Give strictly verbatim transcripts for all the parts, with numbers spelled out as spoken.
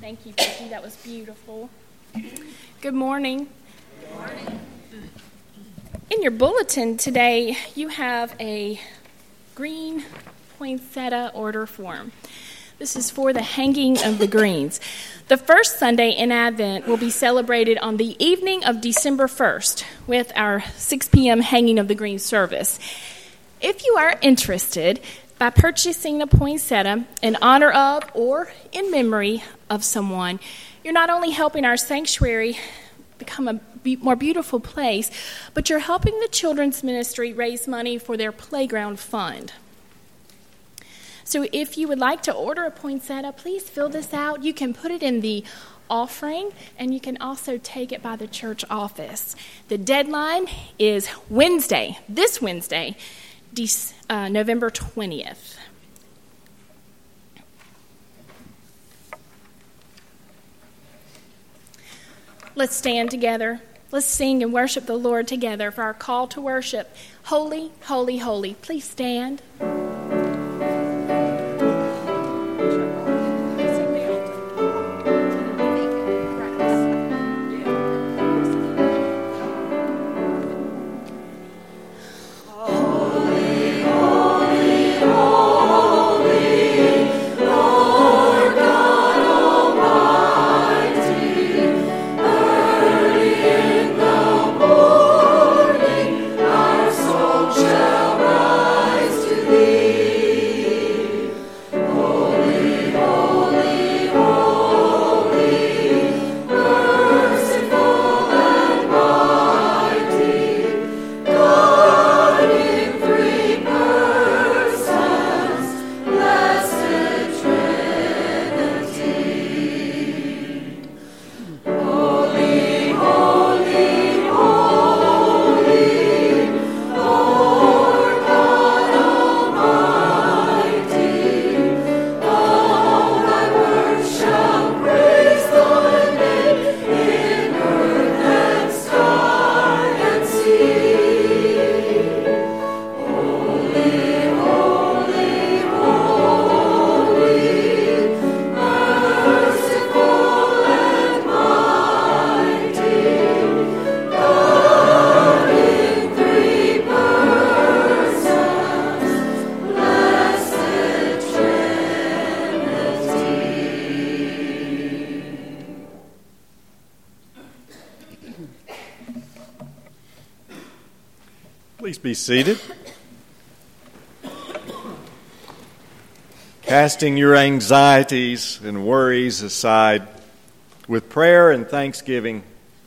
Thank you, Vicki. That was beautiful. Good morning. Good morning. In your bulletin today, you have a green poinsettia order form. This is for the hanging of the greens. The first Sunday in Advent will be celebrated on the evening of December first with our six p.m. hanging of the green service. If you are interested, by purchasing a poinsettia in honor of or in memory of someone, you're not only helping our sanctuary become a be- more beautiful place, but you're helping the children's ministry raise money for their playground fund. So if you would like to order a poinsettia, please fill this out. You can put it in the offering, and you can also take it by the church office. The deadline is Wednesday, this Wednesday, Uh, November twentieth. Let's stand together. Let's sing and worship the Lord together for our call to worship. Holy, holy, holy. Please stand. Please be seated. Casting your anxieties and worries aside, with prayer and thanksgiving,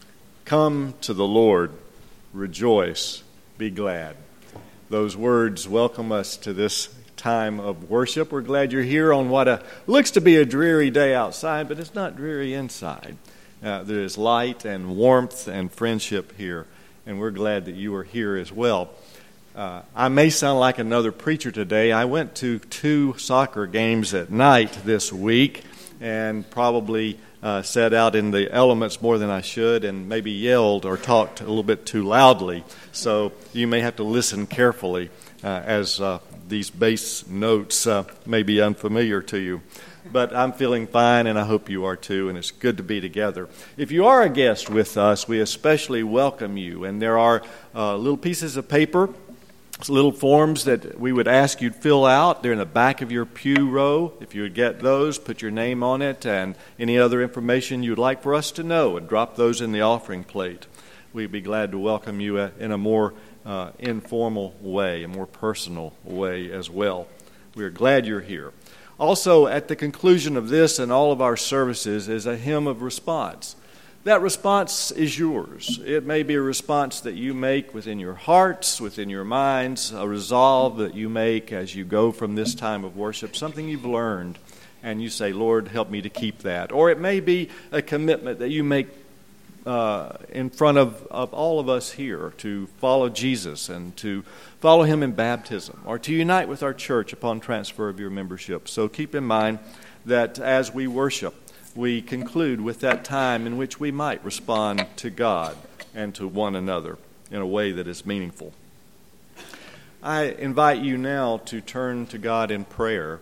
come to the Lord, rejoice, be glad. Those words welcome us to this time of worship. We're glad you're here on what a, looks to be a dreary day outside, but it's not dreary inside. Uh, there is light and warmth and friendship here, and we're glad that you are here as well. Uh, I may sound like another preacher today. I went to two soccer games at night this week and probably uh, sat out in the elements more than I should and maybe yelled or talked a little bit too loudly. So you may have to listen carefully uh, as uh, these bass notes uh, may be unfamiliar to you. But I'm feeling fine, and I hope you are too, and it's good to be together. If you are a guest with us, we especially welcome you. And there are uh, little pieces of paper, little forms that we would ask you to fill out. They're in the back of your pew row. If you would get those, put your name on it and any other information you'd like for us to know, and drop those in the offering plate. We'd be glad to welcome you in a more uh, informal way, a more personal way as well. We're glad you're here. Also, at the conclusion of this and all of our services is a hymn of response. That response is yours. It may be a response that you make within your hearts, within your minds, a resolve that you make as you go from this time of worship, something you've learned, and you say, Lord, help me to keep that. Or it may be a commitment that you make uh, in front of, of all of us here to follow Jesus and to follow him in baptism, or to unite with our church upon transfer of your membership. So keep in mind that as we worship, we conclude with that time in which we might respond to God and to one another in a way that is meaningful. I invite you now to turn to God in prayer.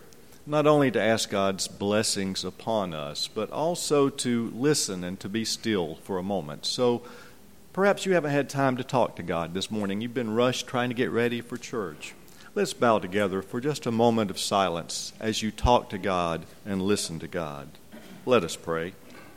not only to ask God's blessings upon us, but also to listen and to be still for a moment. So perhaps you haven't had time to talk to God this morning. You've been rushed trying to get ready for church. Let's bow together for just a moment of silence as you talk to God and listen to God. Let us pray.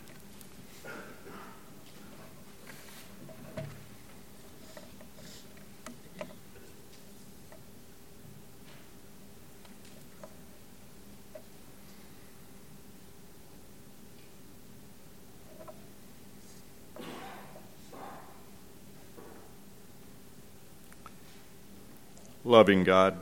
Loving God,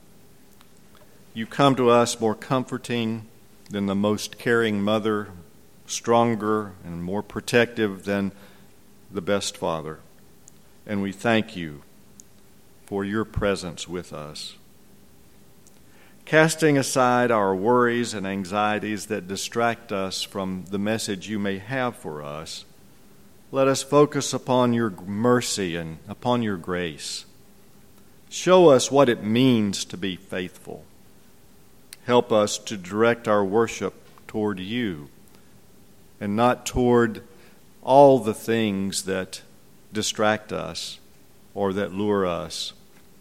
you come to us more comforting than the most caring mother, stronger and more protective than the best father. And we thank you for your presence with us. Casting aside our worries and anxieties that distract us from the message you may have for us, let us focus upon your mercy and upon your grace. Show us what it means to be faithful. Help us to direct our worship toward you and not toward all the things that distract us or that lure us.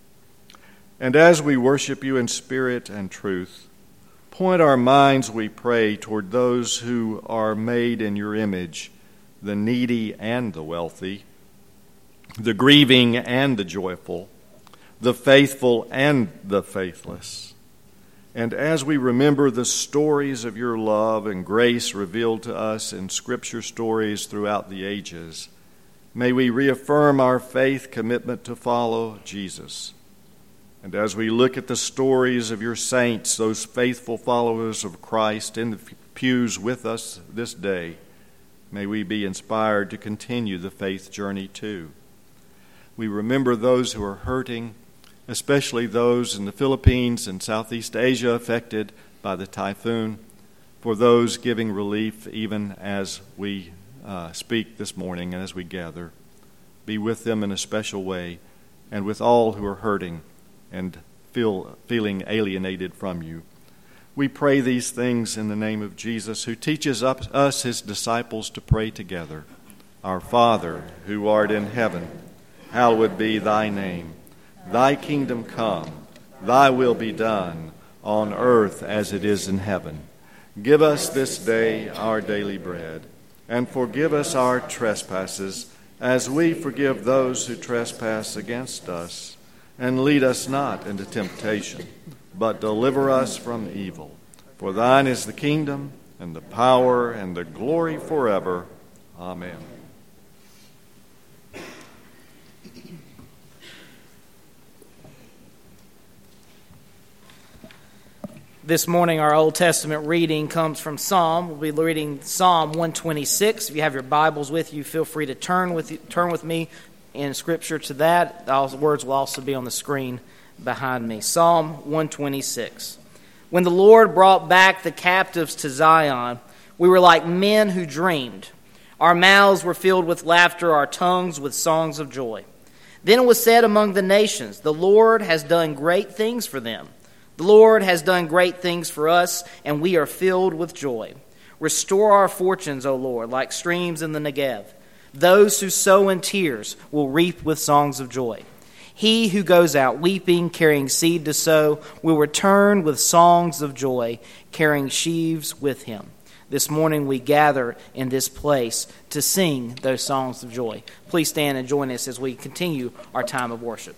And as we worship you in spirit and truth, point our minds, we pray, toward those who are made in your image, the needy and the wealthy, the grieving and the joyful, the faithful and the faithless. And as we remember the stories of your love and grace revealed to us in Scripture stories throughout the ages, may we reaffirm our faith commitment to follow Jesus. And as we look at the stories of your saints, those faithful followers of Christ in the pews with us this day, may we be inspired to continue the faith journey too. We remember those who are hurting, especially those in the Philippines and Southeast Asia affected by the typhoon, for those giving relief even as we uh, speak this morning and as we gather. Be with them in a special way, and with all who are hurting and feel feeling alienated from you. We pray these things in the name of Jesus, who teaches us, his disciples, to pray together. Our Father, who art in heaven, hallowed be thy name. Thy kingdom come, thy will be done, on earth as it is in heaven. Give us this day our daily bread, and forgive us our trespasses, as we forgive those who trespass against us. And lead us not into temptation, but deliver us from evil. For thine is the kingdom, and the power, and the glory forever. Amen. This morning, our Old Testament reading comes from Psalm. We'll be reading Psalm one twenty-six. If you have your Bibles with you, feel free to turn with you, turn with me in Scripture to that. The words will also be on the screen behind me. Psalm one twenty-six. When the Lord brought back the captives to Zion, we were like men who dreamed. Our mouths were filled with laughter, our tongues with songs of joy. Then it was said among the nations, the Lord has done great things for them. The Lord has done great things for us, and we are filled with joy. Restore our fortunes, O Lord, like streams in the Negev. Those who sow in tears will reap with songs of joy. He who goes out weeping, carrying seed to sow, will return with songs of joy, carrying sheaves with him. This morning we gather in this place to sing those songs of joy. Please stand and join us as we continue our time of worship.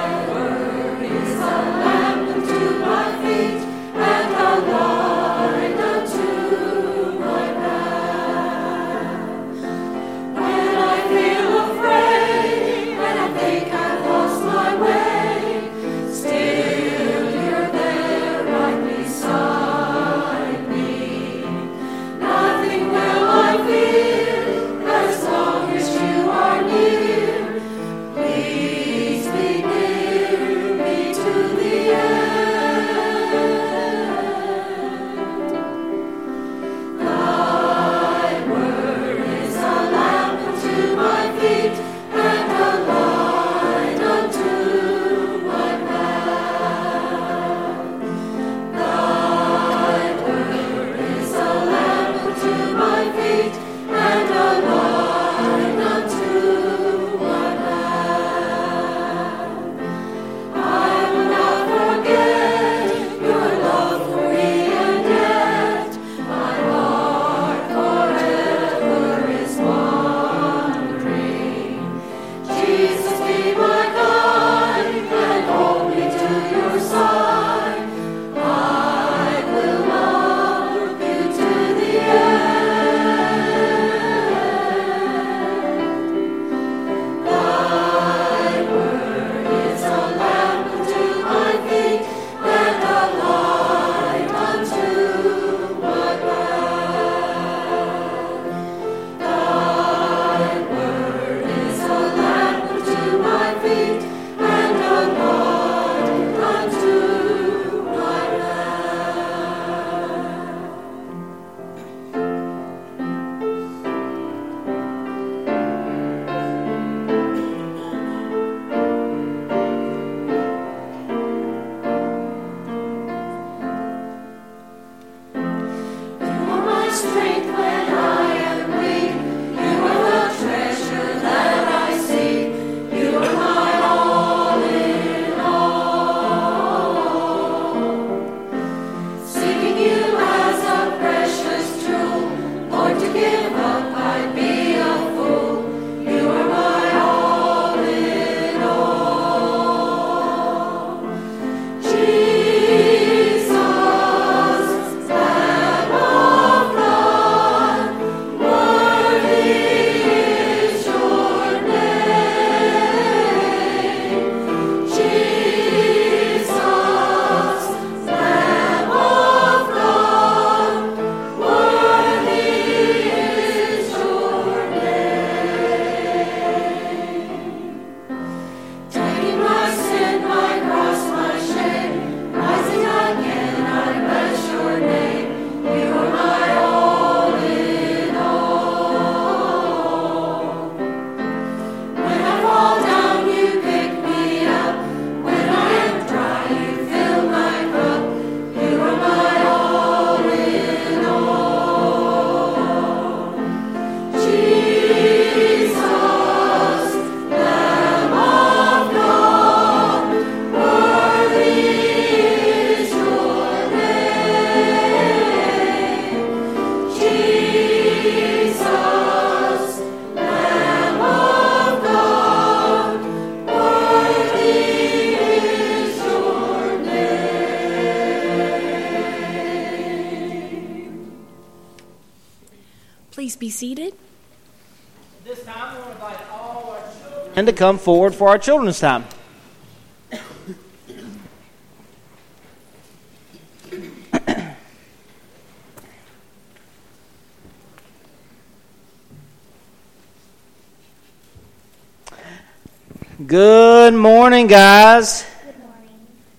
Lord. Please be seated. This time we want to invite all our children to come forward for our children's time. Good morning, guys. Good morning.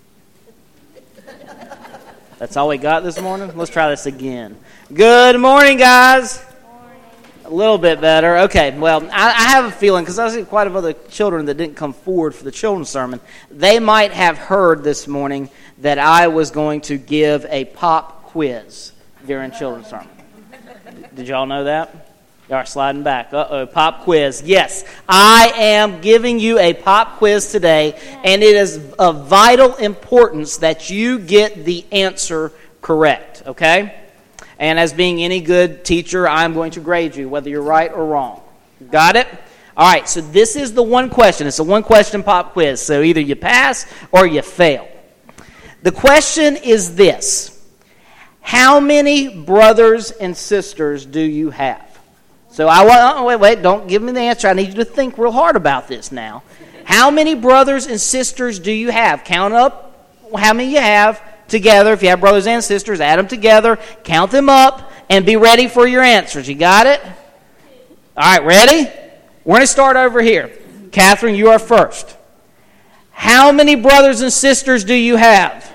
That's all we got this morning? Let's try this again. Good morning, guys. Morning. A little bit better. Okay, well, I, I have a feeling, because I see quite a few other children that didn't come forward for the children's sermon, they might have heard this morning that I was going to give a pop quiz during children's sermon. Did y'all know that? Y'all are sliding back. Uh-oh, pop quiz. Yes, I am giving you a pop quiz today, and it is of vital importance that you get the answer correct, okay? And as being any good teacher, I'm going to grade you, whether you're right or wrong. Got it? All right, so this is the one question. It's a one-question pop quiz, so either you pass or you fail. The question is this. How many brothers and sisters do you have? So I want, oh, wait, wait, don't give me the answer. I need you to think real hard about this now. How many brothers and sisters do you have? Count up how many you have together. If you have brothers and sisters, add them together, count them up, and be ready for your answers. You got it? All right, ready? We're going to start over here. Catherine, you are first. How many brothers and sisters do you have?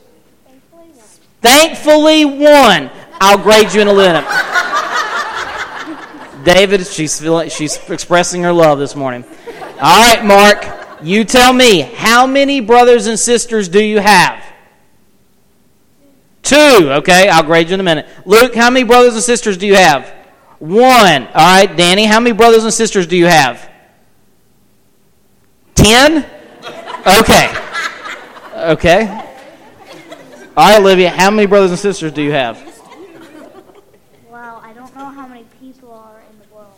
Thankfully one. Thankfully one. I'll grade you in a minute. David, she's feeling, she's expressing her love this morning. All right, Mark, you tell me, how many brothers and sisters do you have? Two, okay, I'll grade you in a minute. Luke, how many brothers and sisters do you have? One. All right, Danny, how many brothers and sisters do you have? Ten? Okay. Okay. All right, Olivia, how many brothers and sisters do you have? Well, I don't know how many people are in the world.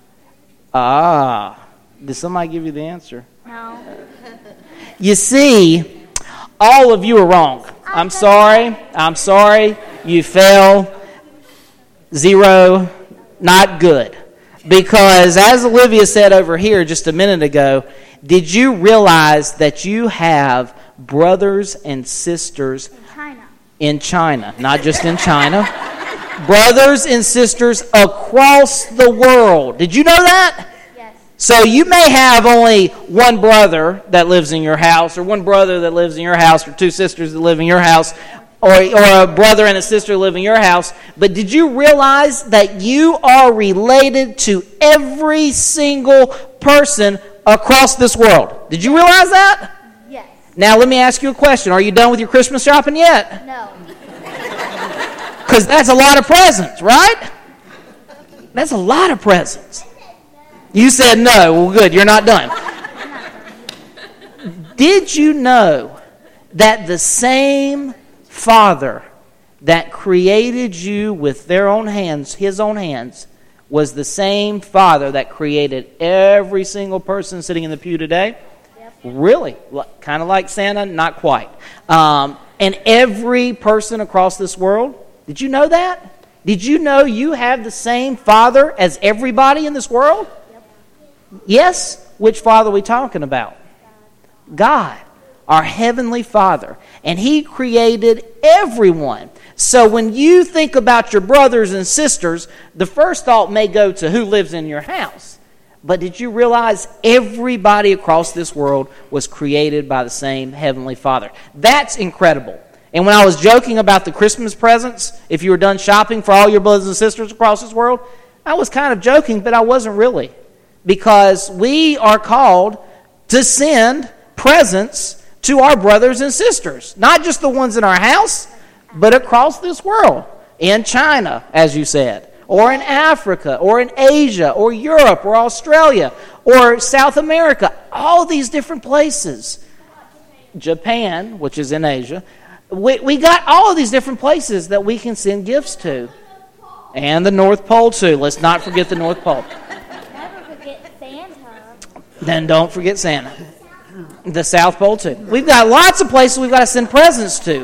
Ah, did somebody give you the answer? No. You see, all of you are wrong. I'm sorry. I'm sorry. You fell. Zero. Not good. Because as Olivia said over here just a minute ago, did you realize that you have brothers and sisters In China. in China? Not just in China. Brothers and sisters across the world. Did you know that? Yes. So you may have only one brother that lives in your house, or one brother that lives in your house, or two sisters that live in your house, or, or a brother and a sister live in your house. But did you realize that you are related to every single person across this world? Did you realize that? Yes. Now let me ask you a question. Are you done with your Christmas shopping yet? No. Because that's a lot of presents, right? That's a lot of presents. You said no. Well, good. You're not done. Did you know that the same Father that created you with their own hands, his own hands, was the same Father that created every single person sitting in the pew today? Yep. Really? Kind of like Santa? Not quite. Um, and every person across this world? Did you know that? Did you know you have the same Father as everybody in this world? Yep. Yes? Which Father are we talking about? God. God, our Heavenly Father. And He created everyone. So when you think about your brothers and sisters, the first thought may go to who lives in your house. But did you realize everybody across this world was created by the same Heavenly Father? That's incredible. And when I was joking about the Christmas presents, if you were done shopping for all your brothers and sisters across this world, I was kind of joking, but I wasn't really. Because we are called to send presents to our brothers and sisters. Not just the ones in our house, but across this world, in China, as you said, or in Africa, or in Asia, or Europe, or Australia, or South America, all these different places. Japan, which is in Asia, we, we got all of these different places that we can send gifts to. And the North Pole, too. Let's not forget the North Pole. Never forget Santa. Then don't forget Santa. The South Pole, too. We've got lots of places we've got to send presents to.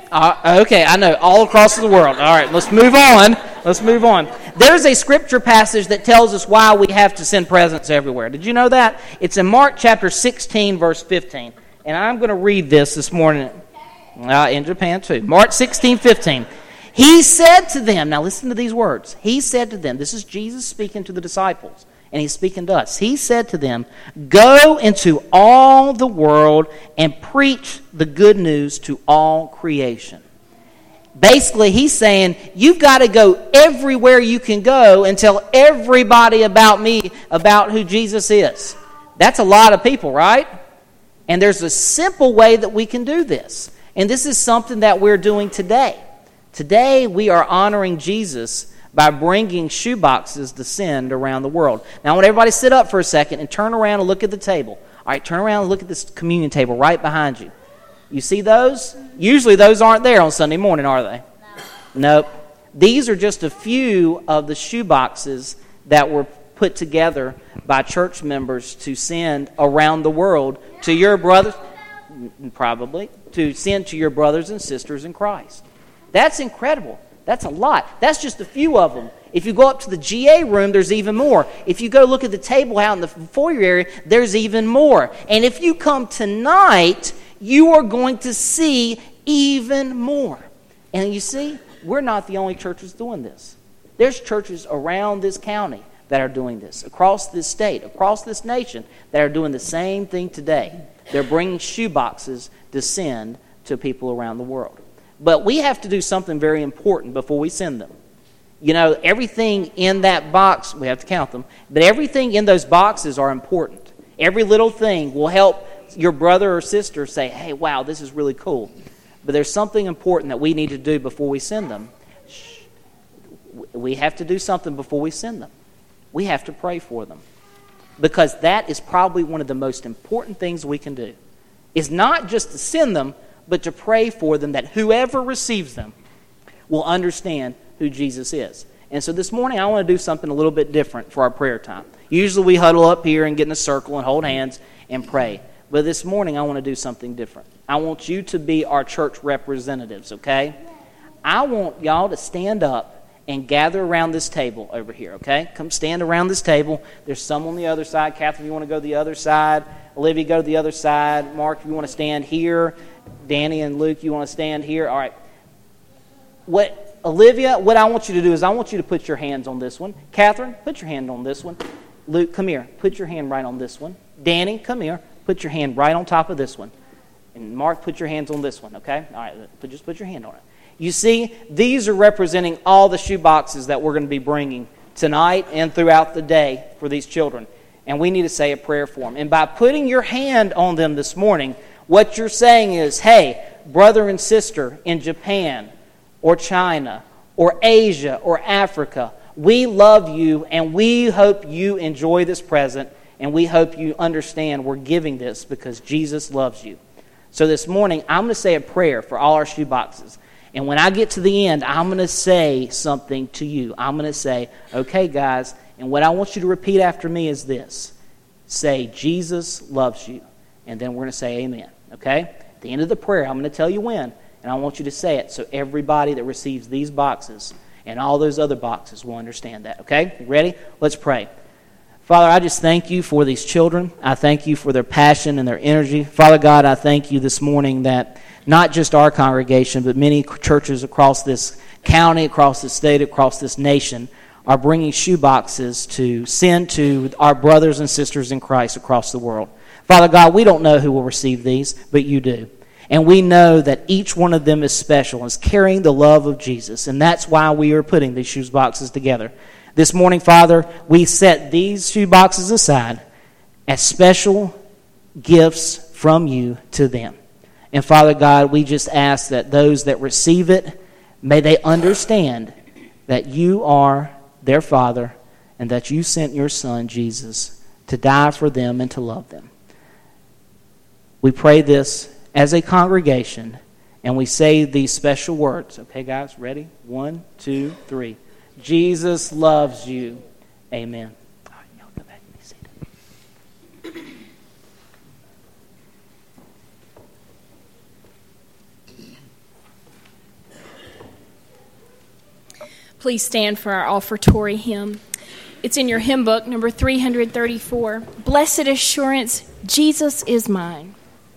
Uh, okay, I know, all across the world. All right, let's move on. Let's move on. There's a scripture passage that tells us why we have to send presents everywhere. Did you know that? It's in Mark chapter sixteen, verse fifteen. And I'm going to read this this morning uh, in Japan too. Mark sixteen, fifteen. He said to them, now listen to these words. He said to them, this is Jesus speaking to the disciples. And he's speaking to us. He said to them, go into all the world and preach the good news to all creation. Basically, he's saying, you've got to go everywhere you can go and tell everybody about me, about who Jesus is. That's a lot of people, right? And there's a simple way that we can do this. And this is something that we're doing today. Today, we are honoring Jesus by bringing shoeboxes to send around the world. Now, I want everybody to sit up for a second and turn around and look at the table. All right, turn around and look at this communion table right behind you. You see those? Usually those aren't there on Sunday morning, are they? No. Nope. These are just a few of the shoeboxes that were put together by church members to send around the world to your brothers, probably, to send to your brothers and sisters in Christ. That's incredible. That's a lot. That's just a few of them. If you go up to the G A room, there's even more. If you go look at the table out in the foyer area, there's even more. And if you come tonight, you are going to see even more. And you see, we're not the only churches doing this. There's churches around this county that are doing this, across this state, across this nation, that are doing the same thing today. They're bringing shoeboxes to send to people around the world. But we have to do something very important before we send them. You know, everything in that box, we have to count them, but everything in those boxes are important. Every little thing will help your brother or sister say, hey, wow, this is really cool. But there's something important that we need to do before we send them. Shh. We have to do something before we send them. We have to pray for them. Because that is probably one of the most important things we can do. It's not just to send them, but to pray for them that whoever receives them will understand who Jesus is. And so this morning I want to do something a little bit different for our prayer time. Usually we huddle up here and get in a circle and hold hands and pray. But this morning I want to do something different. I want you to be our church representatives, okay? I want y'all to stand up and gather around this table over here, okay? Come stand around this table. There's some on the other side. Catherine, you want to go to the other side? Olivia, go to the other side. Mark, you want to stand here? Danny and Luke, you want to stand here? All right. What, Olivia, what I want you to do is I want you to put your hands on this one. Catherine, put your hand on this one. Luke, come here. Put your hand right on this one. Danny, come here. Put your hand right on top of this one. And Mark, put your hands on this one, okay? All right, just put your hand on it. You see, these are representing all the shoe boxes that we're going to be bringing tonight and throughout the day for these children. And we need to say a prayer for them. And by putting your hand on them this morning, what you're saying is, hey, brother and sister in Japan or China or Asia or Africa, we love you, and we hope you enjoy this present, and we hope you understand we're giving this because Jesus loves you. So this morning, I'm going to say a prayer for all our shoe boxes. And when I get to the end, I'm going to say something to you. I'm going to say, okay, guys, and what I want you to repeat after me is this. Say, Jesus loves you. And then we're going to say amen, okay? At the end of the prayer, I'm going to tell you when, and I want you to say it so everybody that receives these boxes and all those other boxes will understand that, okay? You ready? Let's pray. Father, I just thank you for these children. I thank you for their passion and their energy. Father God, I thank you this morning that not just our congregation, but many churches across this county, across this state, across this nation are bringing shoe boxes to send to our brothers and sisters in Christ across the world. Father God, we don't know who will receive these, but you do. And we know that each one of them is special, is carrying the love of Jesus. And that's why we are putting these shoe boxes together. This morning, Father, we set these shoe boxes aside as special gifts from you to them. And Father God, we just ask that those that receive it, may they understand that you are their Father and that you sent your Son, Jesus, to die for them and to love them. We pray this as a congregation, and we say these special words. Okay, guys, ready? One, two, three. Jesus loves you. Amen. All right, y'all go back and be seated. Please stand for our offertory hymn. It's in your hymn book, number three thirty-four. Blessed Assurance, Jesus is mine.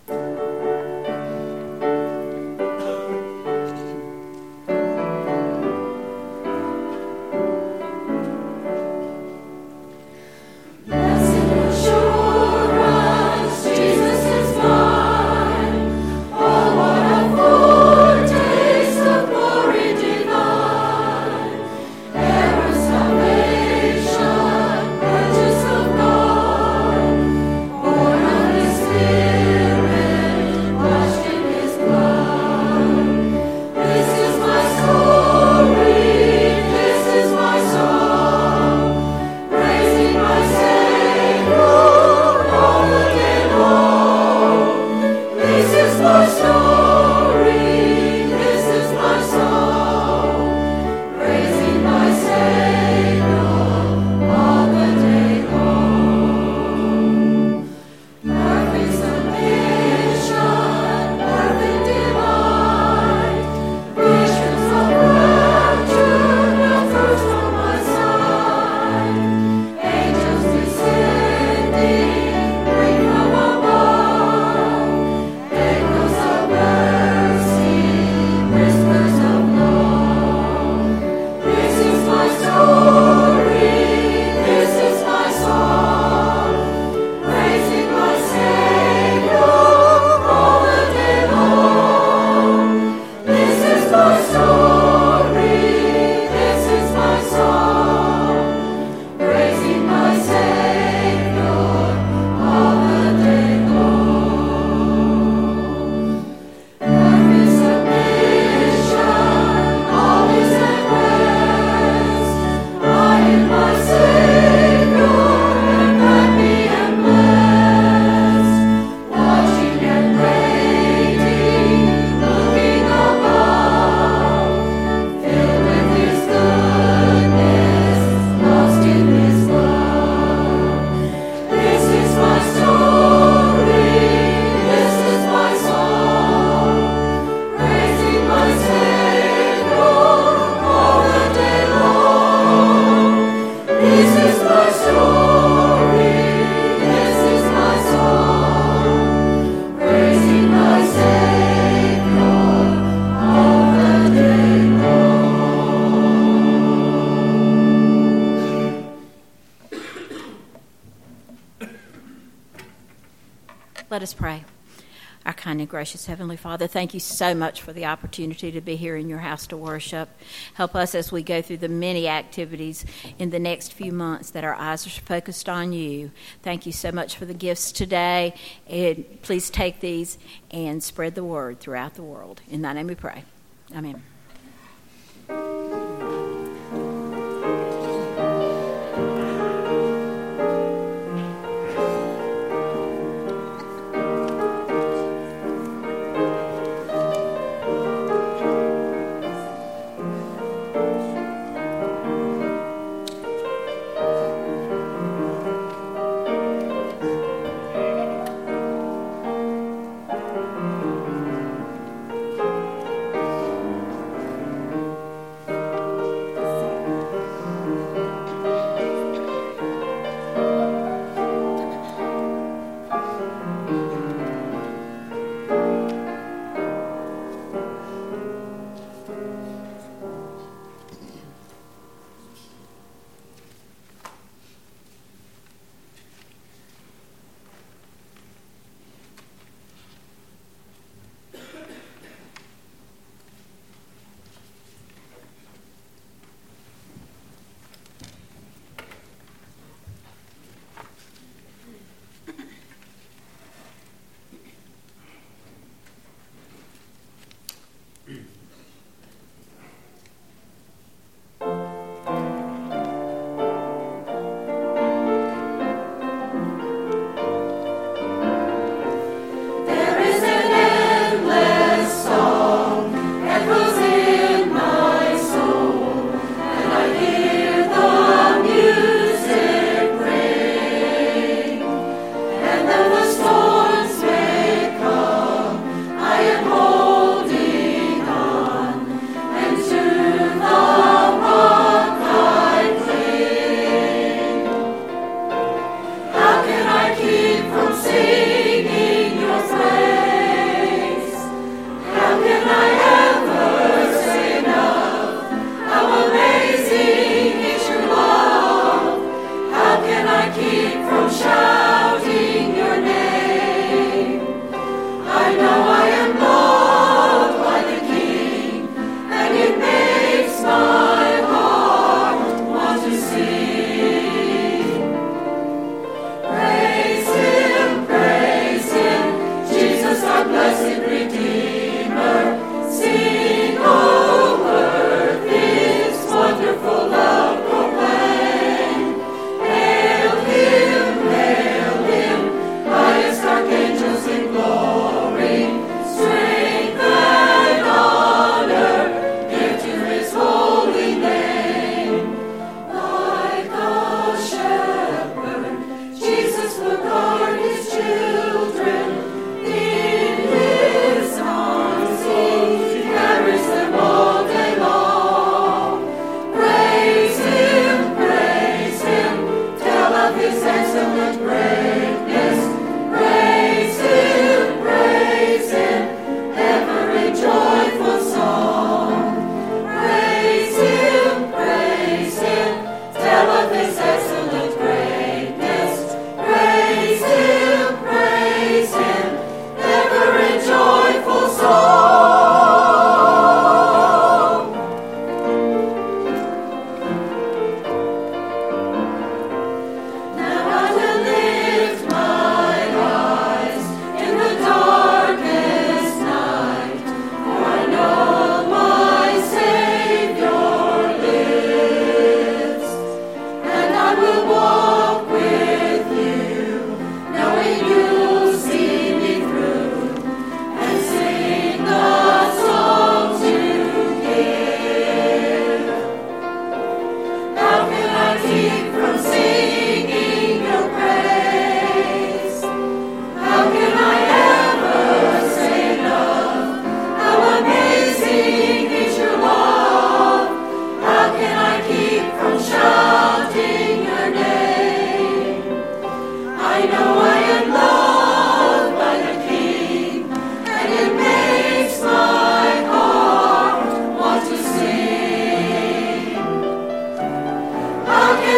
Let us pray. Our kind and gracious Heavenly Father, thank you so much for the opportunity to be here in your house to worship. Help us as we go through the many activities in the next few months that our eyes are focused on you. Thank you so much for the gifts today. And please take these and spread the word throughout the world. In thy name we pray. Amen.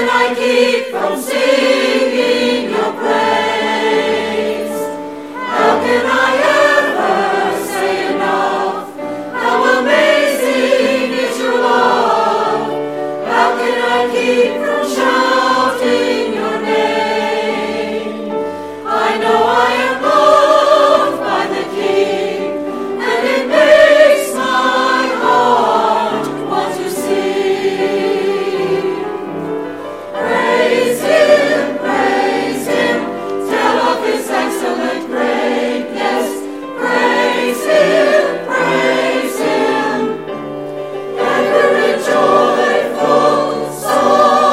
can I keep from singing your praise? How can I ever say enough? How amazing is your love? How can I keep from shouting your name? I know I am loved by the King, and it makes my heart want to sing. Praise Him, praise Him, tell of His excellent greatness. Praise Him, praise Him, ever a joyful song.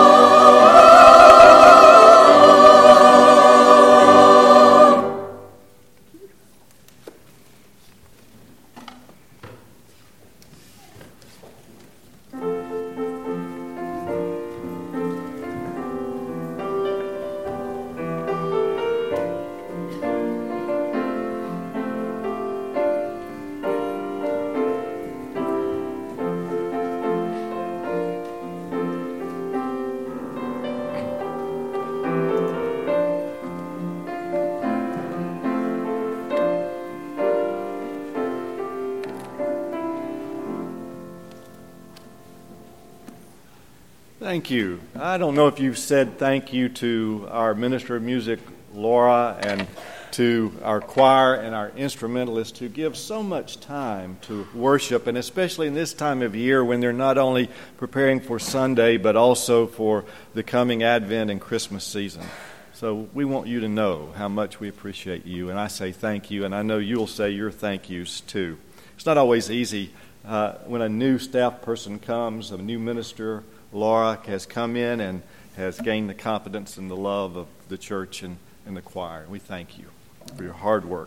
Thank you. I don't know if you've said thank you to our Minister of Music, Laura, and to our choir and our instrumentalists who give so much time to worship, and especially in this time of year when they're not only preparing for Sunday but also for the coming Advent and Christmas season. So we want you to know how much we appreciate you, and I say thank you, and I know you'll say your thank yous too. It's not always easy uh, when a new staff person comes, a new minister. Laura has come in and has gained the confidence and the love of the church and, and the choir. We thank you for your hard work.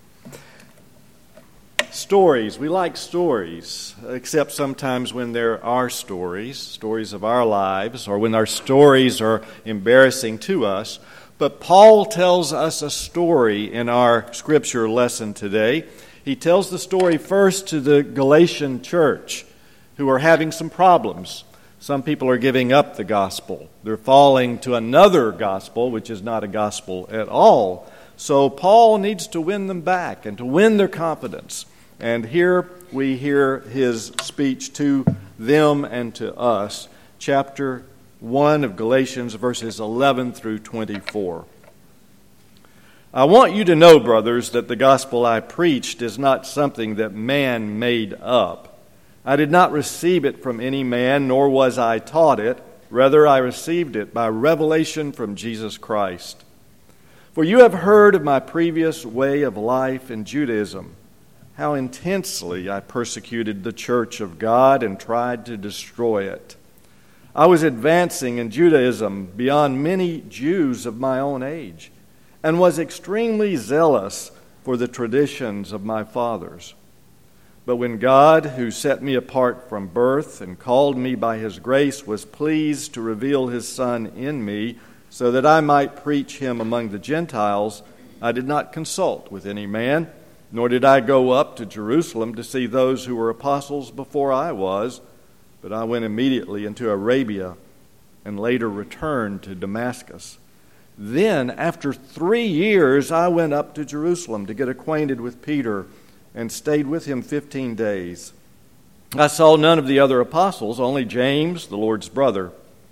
Stories. We like stories, except sometimes when there are stories, stories of our lives, or when our stories are embarrassing to us. But Paul tells us a story in our scripture lesson today. He tells the story first to the Galatian church, who are having some problems. Some people are giving up the gospel. They're falling to another gospel, which is not a gospel at all. So Paul needs to win them back and to win their confidence. And here we hear his speech to them and to us. Chapter one of Galatians, verses eleven through twenty-four. I want you to know, brothers, that the gospel I preached is not something that man made up. I did not receive it from any man, nor was I taught it. Rather, I received it by revelation from Jesus Christ. For you have heard of my previous way of life in Judaism, how intensely I persecuted the church of God and tried to destroy it. I was advancing in Judaism beyond many Jews of my own age, and was extremely zealous for the traditions of my fathers. But when God, who set me apart from birth and called me by His grace, was pleased to reveal His Son in me so that I might preach Him among the Gentiles, I did not consult with any man, nor did I go up to Jerusalem to see those who were apostles before I was, but I went immediately into Arabia and later returned to Damascus. Then, after three years, I went up to Jerusalem to get acquainted with Peter and stayed with him fifteen days. I saw none of the other apostles, only James, the Lord's brother.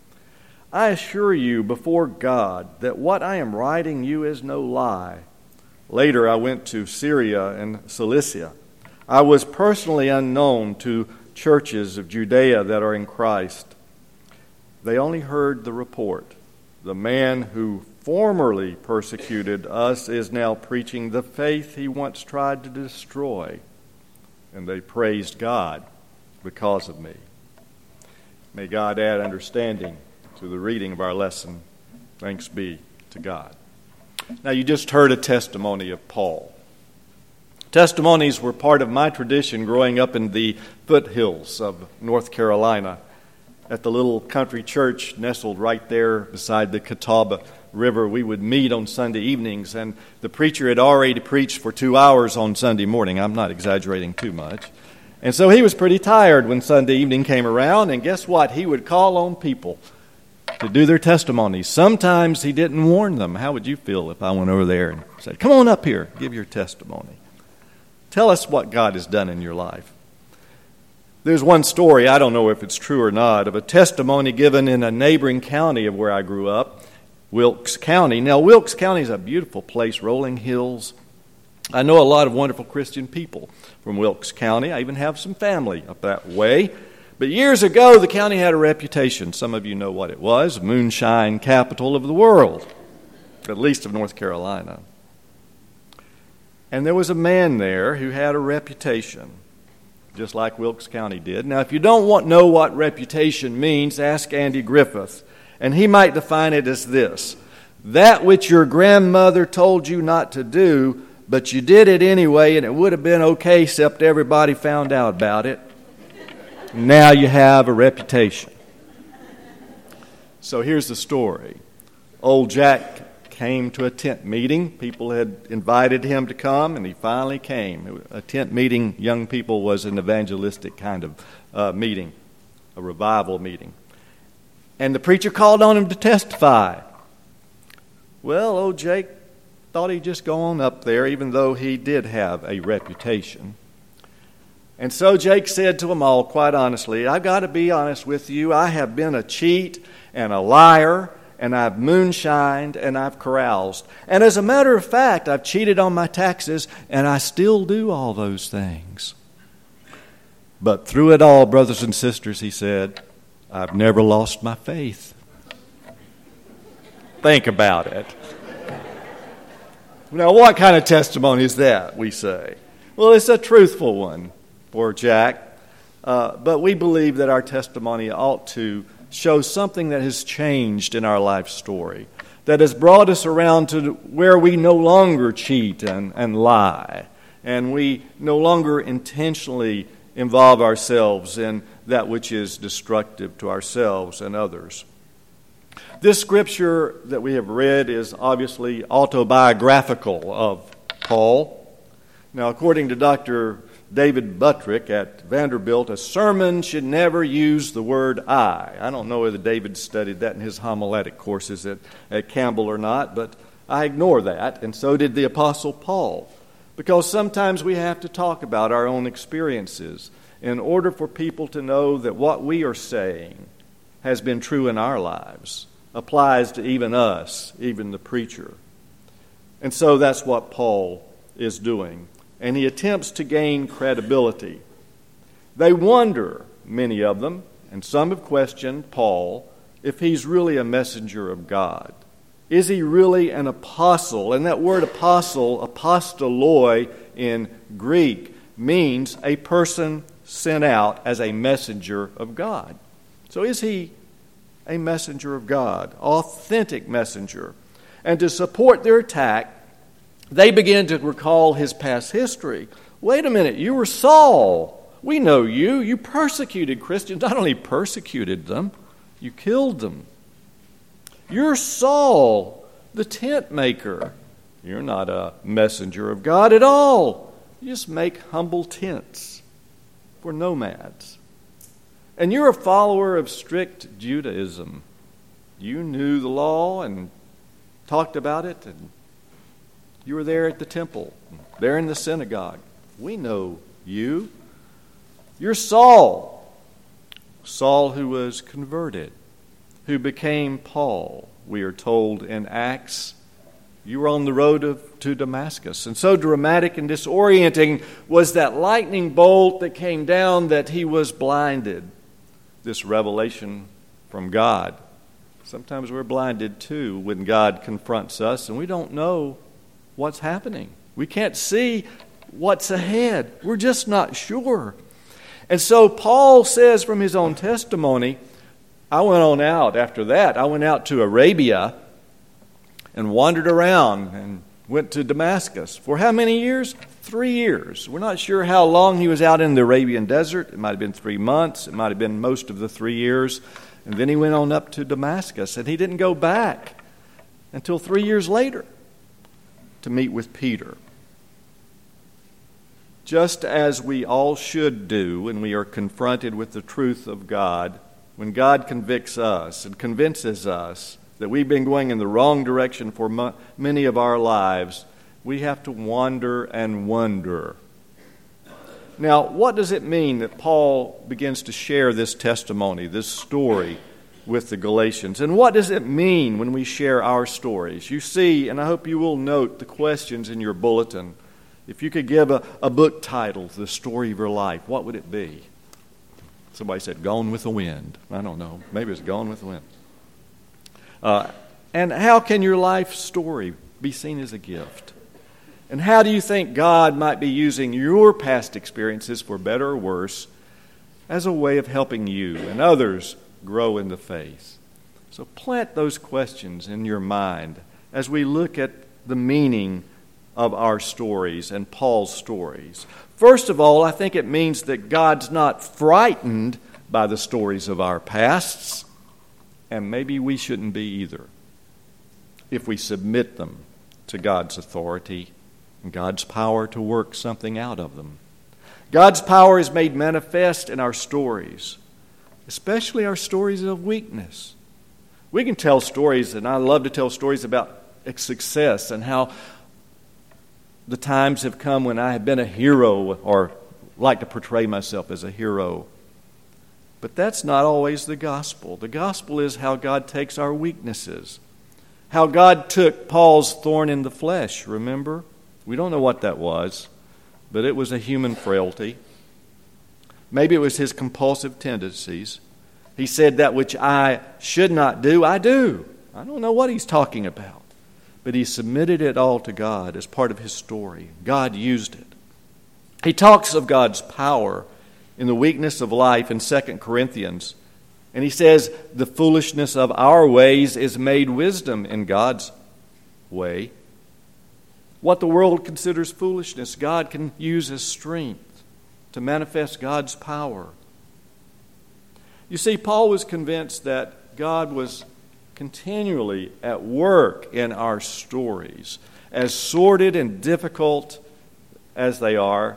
I assure you before God that what I am writing you is no lie. Later I went to Syria and Cilicia. I was personally unknown to churches of Judea that are in Christ. They only heard the report. The man who formerly persecuted us is now preaching the faith he once tried to destroy. And they praised God because of me. May God add understanding to the reading of our lesson. Thanks be to God. Now, you just heard a testimony of Paul. Testimonies were part of my tradition growing up in the foothills of North Carolina at the little country church nestled right there beside the Catawba River. We would meet on Sunday evenings, and the preacher had already preached for two hours on Sunday morning. I'm not exaggerating too much. And so he was pretty tired when Sunday evening came around, and guess what? He would call on people to do their testimonies. Sometimes he didn't warn them. How would you feel if I went over there and said, come on up here, give your testimony? Tell us what God has done in your life. There's one story, I don't know if it's true or not, of a testimony given in a neighboring county of where I grew up, Wilkes County. Now, Wilkes County is a beautiful place, rolling hills. I know a lot of wonderful Christian people from Wilkes County. I even have some family up that way. But years ago, the county had a reputation. Some of you know what it was, moonshine capital of the world, at least of North Carolina. And there was a man there who had a reputation, just like Wilkes County did. Now, if you don't want know what reputation means, ask Andy Griffith, and he might define it as this: that which your grandmother told you not to do, but you did it anyway, and it would have been okay except everybody found out about it. Now you have a reputation. So here's the story. Old Jack came to a tent meeting. People had invited him to come, and he finally came. A tent meeting, young people, was an evangelistic kind of uh, meeting, a revival meeting. And the preacher called on him to testify. Well, old Jake thought he'd just go on up there, even though he did have a reputation. And so Jake said to them all, quite honestly, I've got to be honest with you, I have been a cheat and a liar, and I've moonshined and I've caroused. And as a matter of fact, I've cheated on my taxes, and I still do all those things. But through it all, brothers and sisters, he said, I've never lost my faith. Think about it. Now, what kind of testimony is that, we say? Well, it's a truthful one for Jack, uh, but we believe that our testimony ought to show something that has changed in our life story, that has brought us around to where we no longer cheat and, and lie, and we no longer intentionally involve ourselves in that which is destructive to ourselves and others. This scripture that we have read is obviously autobiographical of Paul. Now, according to Doctor David Buttrick at Vanderbilt, a sermon should never use the word I. I don't know whether David studied that in his homiletic courses at, at Campbell or not, but I ignore that, and so did the Apostle Paul, because sometimes we have to talk about our own experiences in order for people to know that what we are saying has been true in our lives, applies to even us, even the preacher. And so that's what Paul is doing. And he attempts to gain credibility. They wonder, many of them, and some have questioned Paul, if he's really a messenger of God. Is he really an apostle? And that word apostle, apostoloi in Greek, means a person sent out as a messenger of God. So is he a messenger of God, authentic messenger? And to support their attack, they begin to recall his past history. Wait a minute, you were Saul. We know you. You persecuted Christians. Not only persecuted them, you killed them. You're Saul, the tent maker. You're not a messenger of God at all. You just make humble tents for nomads. And you're a follower of strict Judaism. You knew the law and talked about it, and you were there at the temple, there in the synagogue. We know you. You're Saul. Saul who was converted, who became Paul. We are told in Acts, you were on the road of, to Damascus. And so dramatic and disorienting was that lightning bolt that came down that he was blinded. This revelation from God. Sometimes we're blinded too when God confronts us and we don't know what's happening. We can't see what's ahead. We're just not sure. And so Paul says from his own testimony, I went on out after that. I went out to Arabia and wandered around and went to Damascus. For how many years? Three years. We're not sure how long he was out in the Arabian desert. It might have been three months. It might have been most of the three years. And then he went on up to Damascus, and he didn't go back until three years later to meet with Peter. Just as we all should do when we are confronted with the truth of God, when God convicts us and convinces us that we've been going in the wrong direction for mo- many of our lives, we have to wander and wonder. Now, what does it mean that Paul begins to share this testimony, this story with the Galatians? And what does it mean when we share our stories? You see, and I hope you will note the questions in your bulletin. If you could give a, a book title to the story of your life, what would it be? Somebody said, Gone with the Wind. I don't know. Maybe it's Gone with the Wind. Uh, and how can your life story be seen as a gift? And how do you think God might be using your past experiences, for better or worse, as a way of helping you and others grow in the faith? So plant those questions in your mind as we look at the meaning of our stories and Paul's stories. First of all, I think it means that God's not frightened by the stories of our pasts, and maybe we shouldn't be either, if we submit them to God's authority and God's power to work something out of them. God's power is made manifest in our stories, especially our stories of weakness. We can tell stories, and I love to tell stories about success and how the times have come when I have been a hero or like to portray myself as a hero. But that's not always the gospel. The gospel is how God takes our weaknesses. How God took Paul's thorn in the flesh, remember? We don't know what that was, but it was a human frailty. Maybe it was his compulsive tendencies. He said, that which I should not do, I do. I don't know what he's talking about. But he submitted it all to God as part of his story. God used it. He talks of God's power in the weakness of life in Second Corinthians. And he says, the foolishness of our ways is made wisdom in God's way. What the world considers foolishness, God can use as strength to manifest God's power. You see, Paul was convinced that God was continually at work in our stories, as sordid and difficult as they are,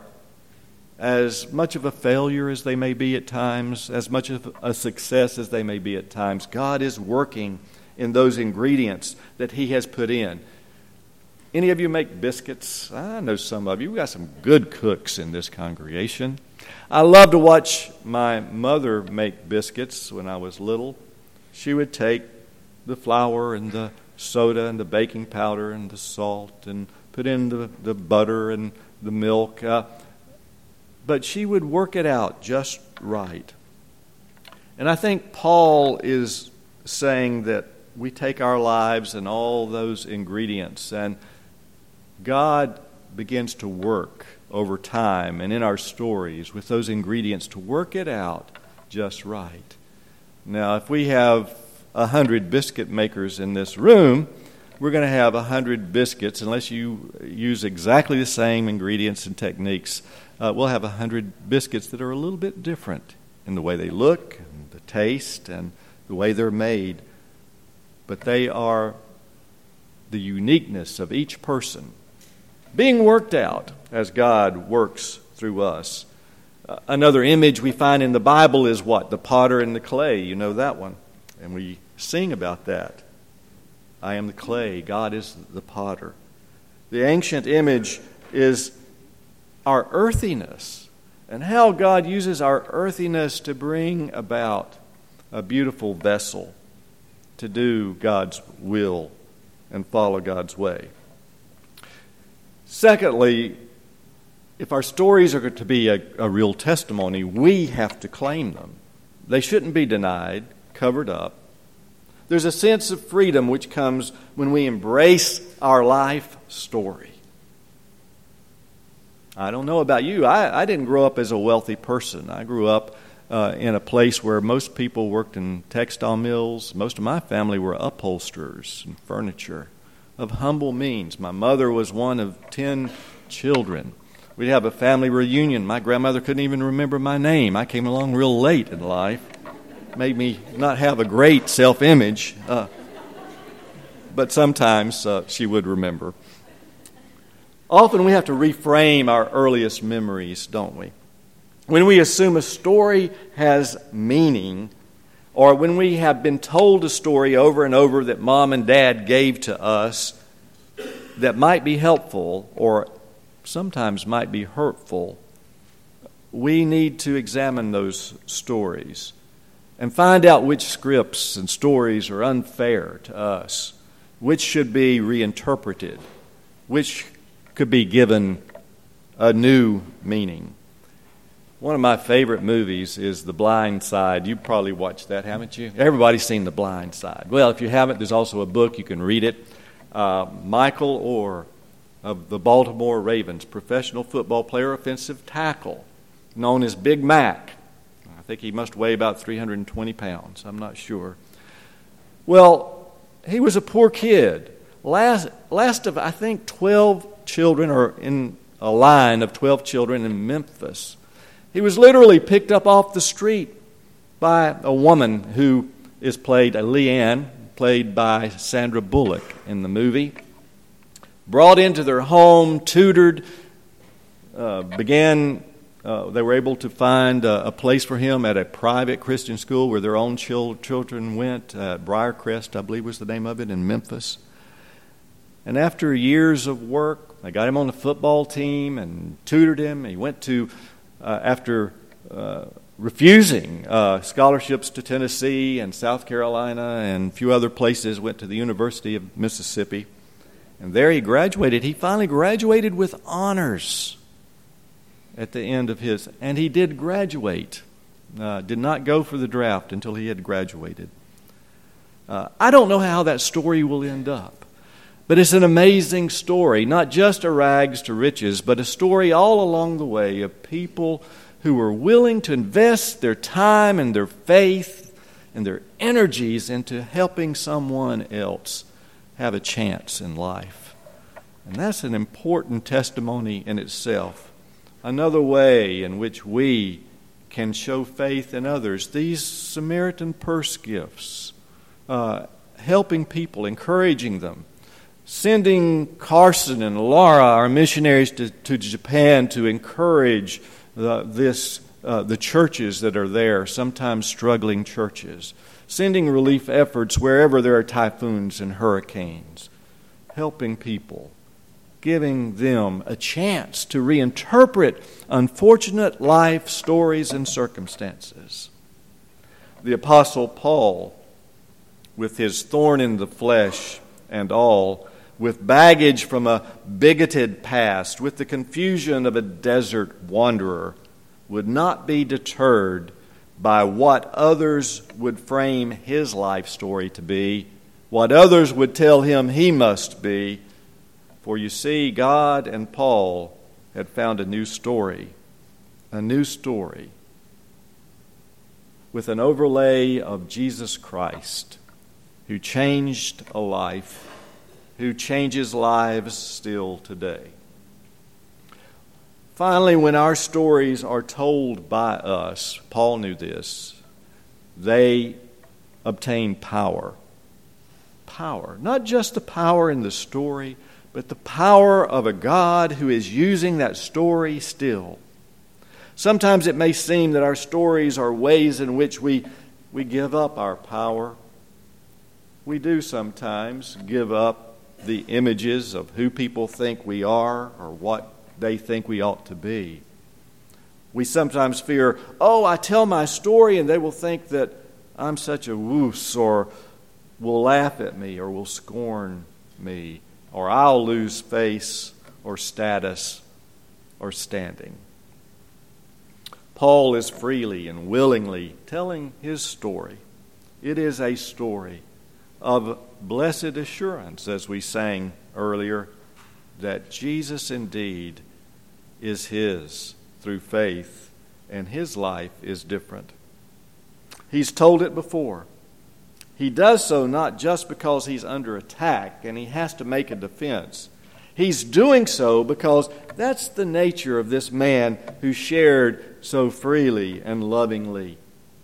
as much of a failure as they may be at times, as much of a success as they may be at times. God is working in those ingredients that he has put in. Any of you make biscuits? I know some of you. We've got some good cooks in this congregation. I love to watch my mother make biscuits when I was little. She would take the flour and the soda and the baking powder and the salt and put in the, the butter and the milk. Uh, but she would work it out just right. And I think Paul is saying that we take our lives and all those ingredients, and God begins to work over time and in our stories with those ingredients to work it out just right. Now, if we have a hundred biscuit makers in this room, we're going to have a hundred biscuits. Unless you use exactly the same ingredients and techniques, uh, we'll have a hundred biscuits that are a little bit different in the way they look, and the taste, and the way they're made. But they are the uniqueness of each person being worked out as God works through us. Uh, another image we find in the Bible is what? The potter and the clay. You know that one. And we sing about that. I am the clay, God is the potter. The ancient image is our earthiness and how God uses our earthiness to bring about a beautiful vessel to do God's will and follow God's way. Secondly, if our stories are to be a, a real testimony, we have to claim them. They shouldn't be denied, covered up. There's a sense of freedom which comes when we embrace our life story. I don't know about you. I, I didn't grow up as a wealthy person. I grew up uh, in a place where most people worked in textile mills. Most of my family were upholsterers and furniture of humble means. My mother was one of ten children. We'd have a family reunion. My grandmother couldn't even remember my name. I came along real late in life. Made me not have a great self-image, uh, but sometimes uh, she would remember. Often we have to reframe our earliest memories, don't we? When we assume a story has meaning, or when we have been told a story over and over that Mom and Dad gave to us that might be helpful or sometimes might be hurtful, we need to examine those stories and find out which scripts and stories are unfair to us, which should be reinterpreted, which could be given a new meaning. One of my favorite movies is The Blind Side. You've probably watched that, haven't you? Everybody's seen The Blind Side. Well, if you haven't, there's also a book. You can read it. Uh, Michael Orr of the Baltimore Ravens, professional football player, offensive tackle, known as Big Mac. I think he must weigh about three hundred twenty pounds. I'm not sure. Well, he was a poor kid. Last, last of, I think, twelve children, or in a line of twelve children in Memphis. He was literally picked up off the street by a woman who is played, a Leanne, played by Sandra Bullock in the movie. Brought into their home, tutored, uh, began, uh, they were able to find a, a place for him at a private Christian school where their own chil- children went, uh, Briarcrest, I believe was the name of it, in Memphis. And after years of work, they got him on the football team and tutored him. He went to Uh, after uh, refusing uh, scholarships to Tennessee and South Carolina and a few other places, went to the University of Mississippi. And there he graduated. He finally graduated with honors at the end of his. And he did graduate. Uh, did not go for the draft until he had graduated. Uh, I don't know how that story will end up. But it's an amazing story, not just a rags to riches, but a story all along the way of people who were willing to invest their time and their faith and their energies into helping someone else have a chance in life. And that's an important testimony in itself. Another way in which we can show faith in others. These Samaritan purse gifts, uh, helping people, encouraging them. Sending Carson and Laura, our missionaries, to, to Japan to encourage the, this, uh, the churches that are there, sometimes struggling churches. Sending relief efforts wherever there are typhoons and hurricanes. Helping people. Giving them a chance to reinterpret unfortunate life stories and circumstances. The Apostle Paul, with his thorn in the flesh and all, with baggage from a bigoted past, with the confusion of a desert wanderer, would not be deterred by what others would frame his life story to be, what others would tell him he must be. For you see, God and Paul had found a new story, a new story, with an overlay of Jesus Christ, who changed a life, who changes lives still today. Finally, when our stories are told by us, Paul knew this, they obtain power. Power. Not just the power in the story, but the power of a God who is using that story still. Sometimes it may seem that our stories are ways in which we, we give up our power. We do sometimes give up the images of who people think we are or what they think we ought to be. We sometimes fear, oh, I tell my story and they will think that I'm such a wuss, or will laugh at me, or will scorn me, or I'll lose face or status or standing. Paul is freely and willingly telling his story. It is a story of blessed assurance, as we sang earlier, that Jesus indeed is his through faith, and his life is different. He's told it before. He does so not just because he's under attack and he has to make a defense. He's doing so because that's the nature of this man who shared so freely and lovingly.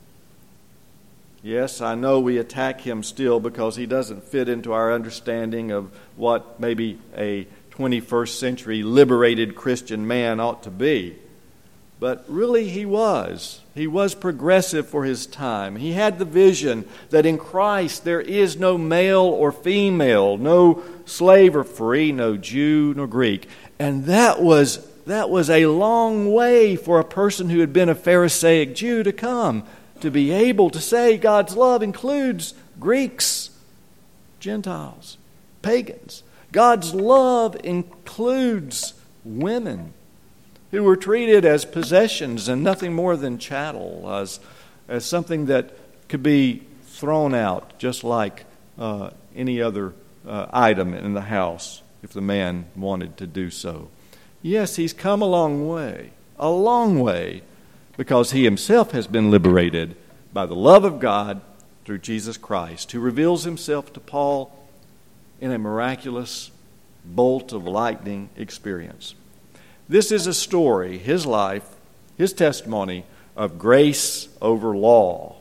Yes, I know we attack him still because he doesn't fit into our understanding of what maybe a twenty-first century liberated Christian man ought to be. But really he was. He was progressive for his time. He had the vision that in Christ there is no male or female, no slave or free, no Jew nor Greek. And that was that was a long way for a person who had been a Pharisaic Jew to come, to be able to say God's love includes Greeks, Gentiles, pagans. God's love includes women who were treated as possessions and nothing more than chattel, as, as something that could be thrown out just like uh, any other uh, item in the house if the man wanted to do so. Yes, he's come a long way, a long way, because he himself has been liberated by the love of God through Jesus Christ, who reveals himself to Paul in a miraculous bolt of lightning experience. This is a story, his life, his testimony of grace over law,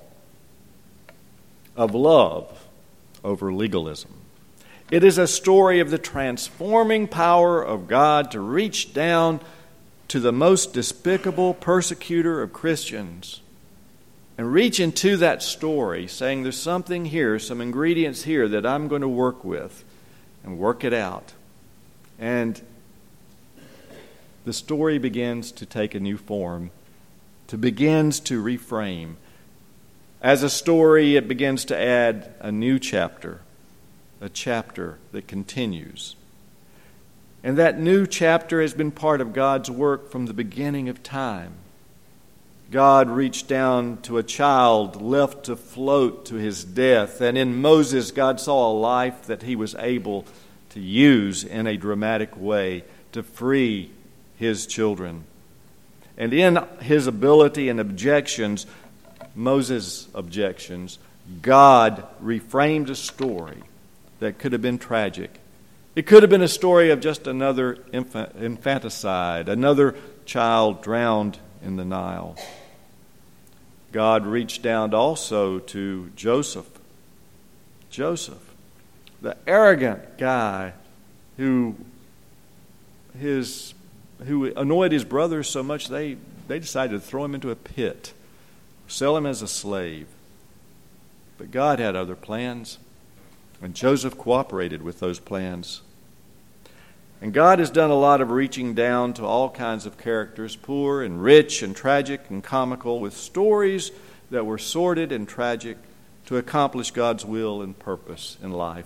of love over legalism. It is a story of the transforming power of God to reach down to the most despicable persecutor of Christians and reach into that story, saying there's something here, some ingredients here that I'm going to work with and work it out. And the story begins to take a new form, to begins to reframe. As a story, it begins to add a new chapter, a chapter that continues. And that new chapter has been part of God's work from the beginning of time. God reached down to a child left to float to his death. And in Moses, God saw a life that he was able to use in a dramatic way to free his children. And in his ability and objections, Moses' objections, God reframed a story that could have been tragic. It could have been a story of just another infant, infanticide, another child drowned in the Nile. God reached down also to Joseph. Joseph, the arrogant guy who his who annoyed his brothers so much they, they decided to throw him into a pit, sell him as a slave. But God had other plans, and Joseph cooperated with those plans. And God has done a lot of reaching down to all kinds of characters, poor and rich and tragic and comical, with stories that were sordid and tragic to accomplish God's will and purpose in life.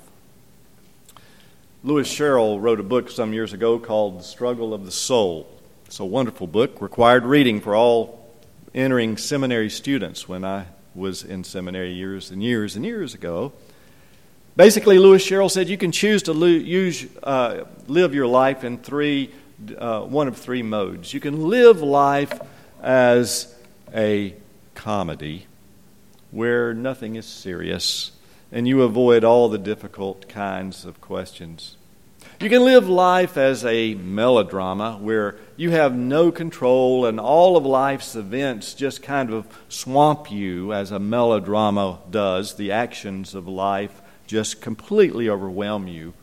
Lewis Sherrill wrote a book some years ago called The Struggle of the Soul. It's a wonderful book, required reading for all entering seminary students when I was in seminary years and years and years ago. Basically, Lewis Sherrill said you can choose to lo- use, uh, live your life in three, uh, one of three modes. You can live life as a comedy where nothing is serious and you avoid all the difficult kinds of questions. You can live life as a melodrama where you have no control and all of life's events just kind of swamp you as a melodrama does. The actions of life just completely overwhelm you.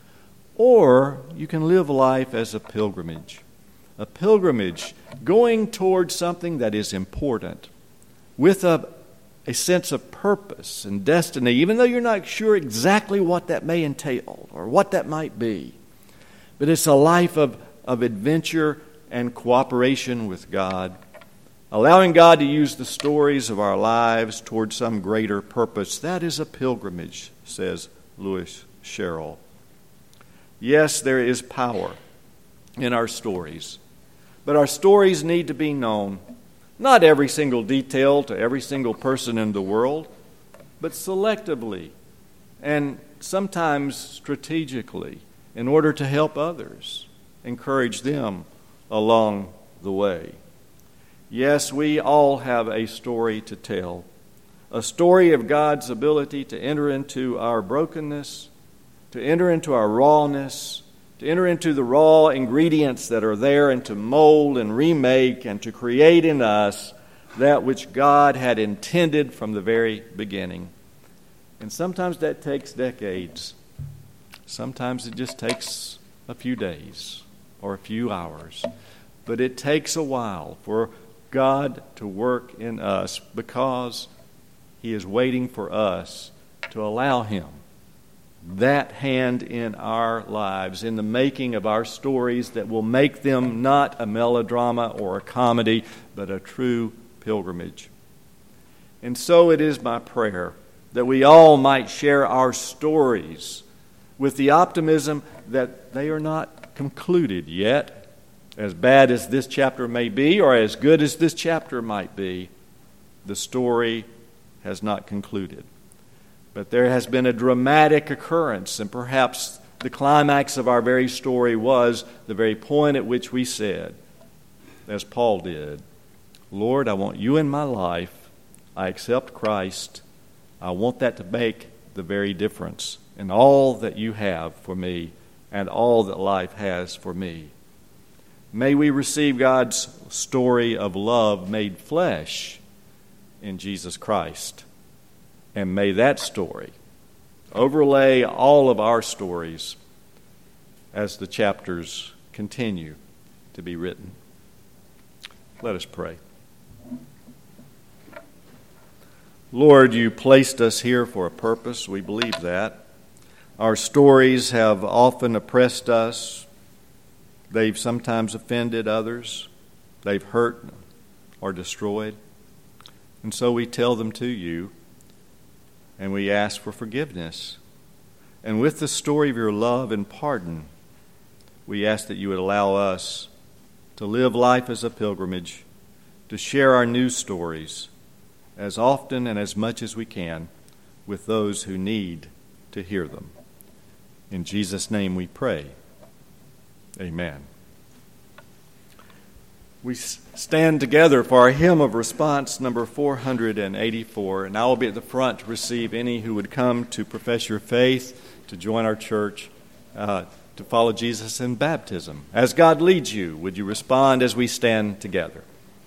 Or you can live life as a pilgrimage. A pilgrimage going towards something that is important with a a sense of purpose and destiny, even though you're not sure exactly what that may entail or what that might be. But it's a life of, of adventure and cooperation with God, allowing God to use the stories of our lives towards some greater purpose. That is a pilgrimage, says Lewis Sherrill. Yes, there is power in our stories, but our stories need to be known. Not every single detail to every single person in the world, but selectively and sometimes strategically in order to help others, encourage them along the way. Yes, we all have a story to tell, a story of God's ability to enter into our brokenness, to enter into our rawness, to enter into the raw ingredients that are there and to mold and remake and to create in us that which God had intended from the very beginning. And sometimes that takes decades. Sometimes it just takes a few days or a few hours. But it takes a while for God to work in us because He is waiting for us to allow Him that hand in our lives, in the making of our stories that will make them not a melodrama or a comedy, but a true pilgrimage. And so it is my prayer that we all might share our stories with the optimism that they are not concluded yet. As bad as this chapter may be, or as good as this chapter might be, the story has not concluded. But there has been a dramatic occurrence, and perhaps the climax of our very story was the very point at which we said, as Paul did, Lord, I want you in my life. I accept Christ. I want that to make the very difference in all that you have for me and all that life has for me. May we receive God's story of love made flesh in Jesus Christ. And may that story overlay all of our stories as the chapters continue to be written. Let us pray. Lord, you placed us here for a purpose. We believe that. Our stories have often oppressed us. They've sometimes offended others. They've hurt or destroyed. And so we tell them to you, and we ask for forgiveness. And with the story of your love and pardon, we ask that you would allow us to live life as a pilgrimage, to share our news stories as often and as much as we can with those who need to hear them. In Jesus' name we pray. Amen. We stand together for our hymn of response, number four hundred eighty-four, and I will be at the front to receive any who would come to profess your faith, to join our church, uh, to follow Jesus in baptism. As God leads you, would you respond as we stand together?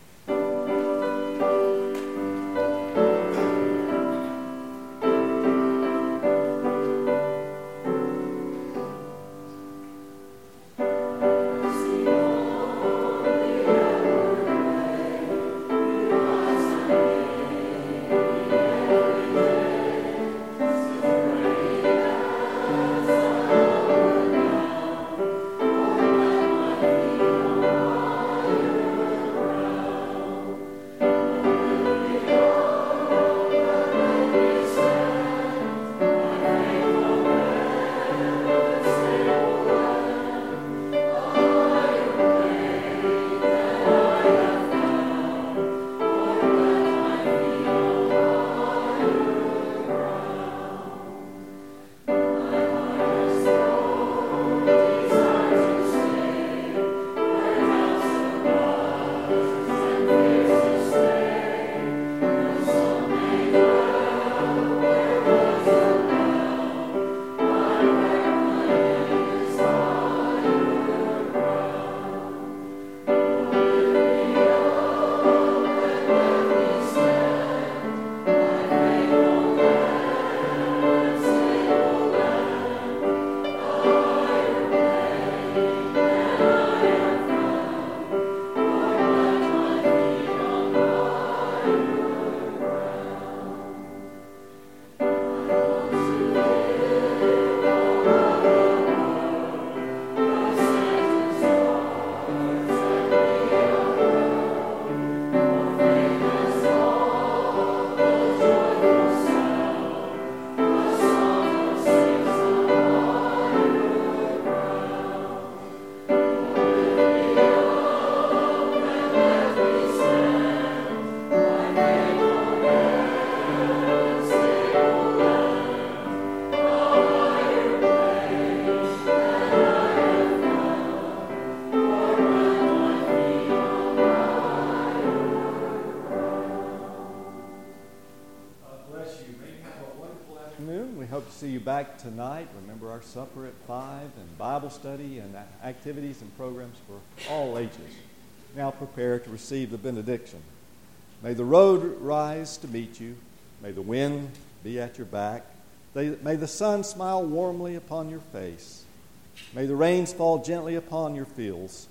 Back tonight. Remember our supper at five and Bible study and activities and programs for all ages. Now prepare to receive the benediction. May the road rise to meet you. May the wind be at your back. May the sun smile warmly upon your face. May the rains fall gently upon your fields.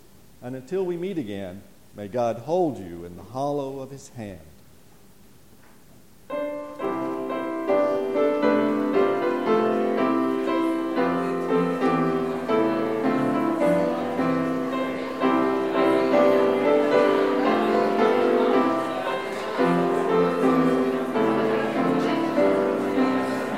And until we meet again, may God hold you in the hollow of his hand.